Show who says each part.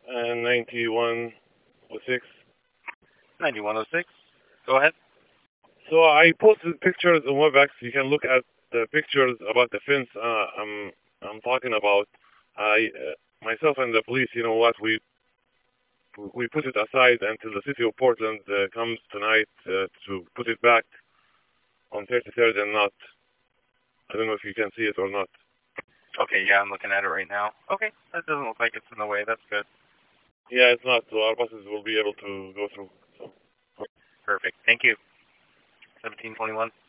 Speaker 1: And 9106.
Speaker 2: 9106. Go ahead.
Speaker 1: So I posted pictures on WebEx. You can look at the pictures about the fence. I'm talking about. I myself and the police. You know what? We put it aside until the city of Portland comes tonight to put it back on 33rd and not. I don't know if you can see it or not.
Speaker 2: Okay, yeah, I'm looking at it right now. Okay, that doesn't look like it's in the way. That's good.
Speaker 1: Yeah, it's not. So our buses will be able to go through. So.
Speaker 2: Perfect. Thank you. 1721.